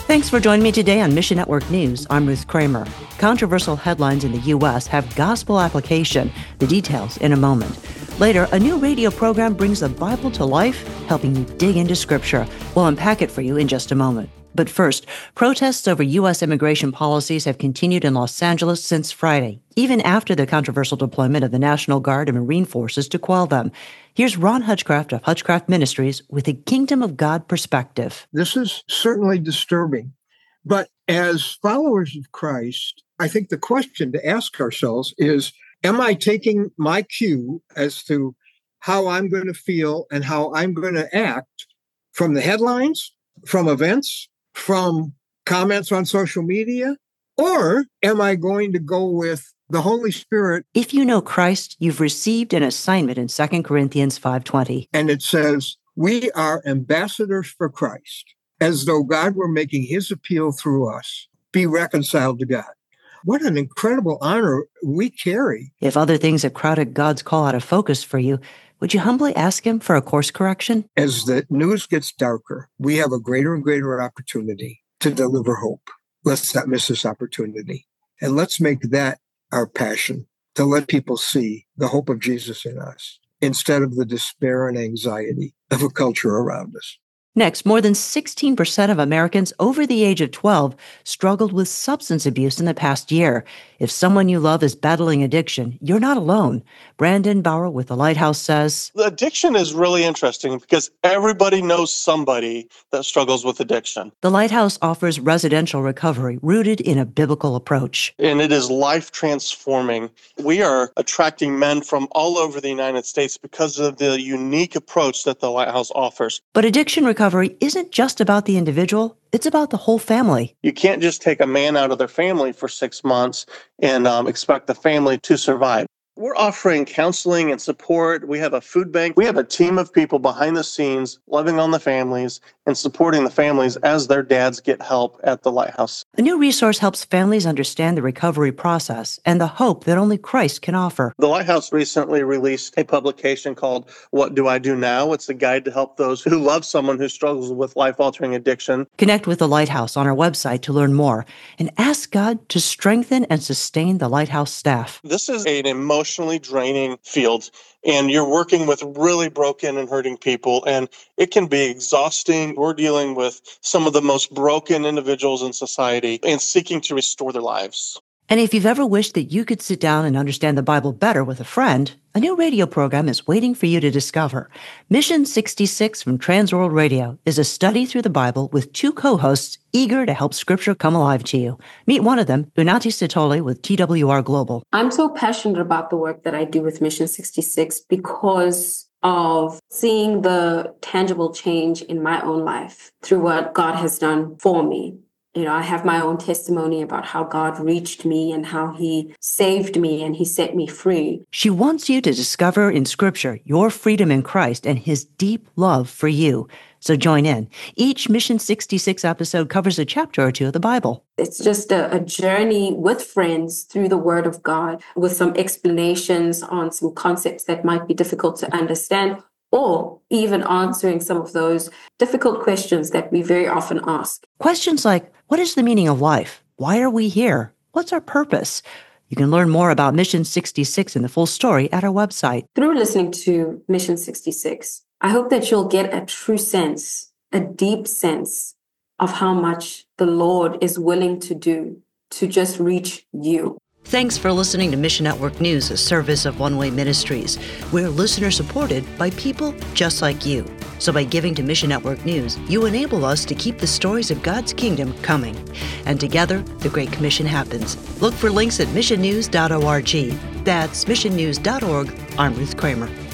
Thanks for joining me today on Mission Network News. I'm Ruth Kramer. Controversial headlines in the U.S. have gospel application. The details in a moment. Later, a new radio program brings the Bible to life, helping you dig into Scripture. We'll unpack it for you in just a moment. But first, protests over U.S. immigration policies have continued in Los Angeles since Friday, even after the controversial deployment of the National Guard and Marine forces to quell them. Here's Ron Hutchcraft of Hutchcraft Ministries with a Kingdom of God perspective. This is certainly disturbing, but as followers of Christ, I think the question to ask ourselves is, am I taking my cue as to how I'm going to feel and how I'm going to act from the headlines, from events, from comments on social media, or am I going to go with the Holy Spirit? If you know Christ, you've received an assignment in 2 Corinthians 5:20. And it says, we are ambassadors for Christ, as though God were making his appeal through us. Be reconciled to God. What an incredible honor we carry. If other things have crowded God's call out of focus for you, would you humbly ask him for a course correction? As the news gets darker, we have a greater and greater opportunity to deliver hope. Let's not miss this opportunity. And let's make that our passion, to let people see the hope of Jesus in us, instead of the despair and anxiety of a culture around us. Next, more than 16% of Americans over the age of 12 struggled with substance abuse in the past year. If someone you love is battling addiction, you're not alone. Brandon Bauer with The Lighthouse says, The addiction is really interesting because everybody knows somebody that struggles with addiction. The Lighthouse offers residential recovery rooted in a biblical approach. And it is life transforming. We are attracting men from all over the United States because of the unique approach that the Lighthouse offers. But addiction recovery isn't just about the individual, it's about the whole family. You can't just take a man out of their family for 6 months and expect the family to survive. We're offering counseling and support. We have a food bank. We have a team of people behind the scenes loving on the families and supporting the families as their dads get help at the Lighthouse. A new resource helps families understand the recovery process and the hope that only Christ can offer. The Lighthouse recently released a publication called What Do I Do Now? It's a guide to help those who love someone who struggles with life-altering addiction. Connect with the Lighthouse on our website to learn more and ask God to strengthen and sustain the Lighthouse staff. This is an emotionally draining field, and you're working with really broken and hurting people, and it can be exhausting. We're dealing with some of the most broken individuals in society and seeking to restore their lives. And if you've ever wished that you could sit down and understand the Bible better with a friend, a new radio program is waiting for you to discover. Mission 66 from Transworld Radio is a study through the Bible with two co-hosts eager to help Scripture come alive to you. Meet one of them, Unati Sitole with TWR Global. I'm so passionate about the work that I do with Mission 66 because of seeing the tangible change in my own life through what God has done for me. You know, I have my own testimony about how God reached me and how he saved me and he set me free. She wants you to discover in Scripture your freedom in Christ and his deep love for you. So join in. Each Mission 66 episode covers a chapter or two of the Bible. It's just a journey with friends through the Word of God with some explanations on some concepts that might be difficult to understand, or even answering some of those difficult questions that we very often ask. Questions like, what is the meaning of life? Why are we here? What's our purpose? You can learn more about Mission 66 and the full story at our website. Through listening to Mission 66, I hope that you'll get a true sense, a deep sense of how much the Lord is willing to do to just reach you. Thanks for listening to Mission Network News, a service of One Way Ministries. We're listener-supported by people just like you. So by giving to Mission Network News, you enable us to keep the stories of God's kingdom coming. And together, the Great Commission happens. Look for links at missionnews.org. That's missionnews.org. I'm Ruth Kramer.